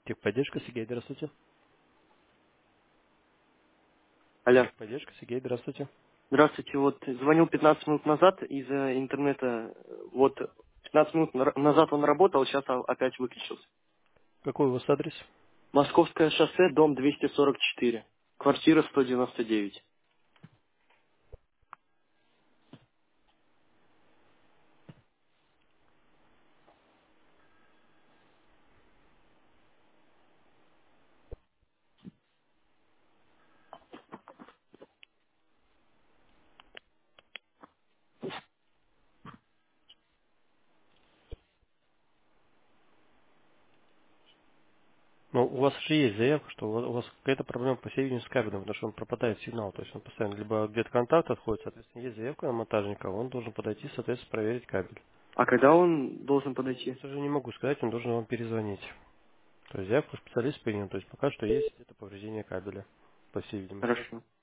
Техподдержка, Сергей, здравствуйте. Алло. Техподдержка, Сергей, здравствуйте. Здравствуйте. Вот звонил 15 минут назад из интернета. Вот 15 минут назад он работал, сейчас опять выключился. Какой у вас адрес? Московское шоссе, дом 244. Квартира 199. Ну, у вас же есть заявка, что у вас какая-то проблема по соединению с кабелем, потому что он пропадает сигнал. То есть он постоянно либо где-то контакт отходит, соответственно, есть заявка на монтажника, он должен подойти, соответственно, проверить кабель. А когда он должен Я, подойти? к сожалению, не могу сказать, он должен вам перезвонить. То есть заявку специалист принял, то есть пока что есть где-то повреждение кабеля, по всей видимости. Хорошо.